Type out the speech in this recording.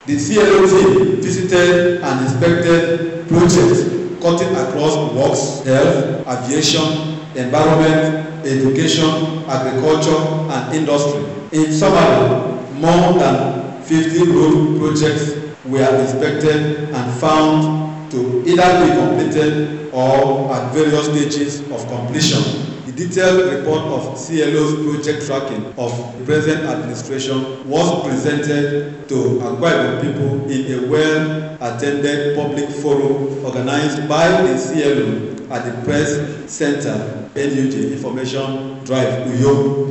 The CLO team visited and inspected projects cutting across works, health, aviation, environment, education, agriculture, and industry. In summary, more than 50 road projects were inspected and found to either be completed or at various stages of completion. The detailed report of CLO's project tracking of the present administration was presented to Akwa Ibom people in a well-attended public forum organized by the CLO at the Press Center, NUJ Information Drive, Uyo.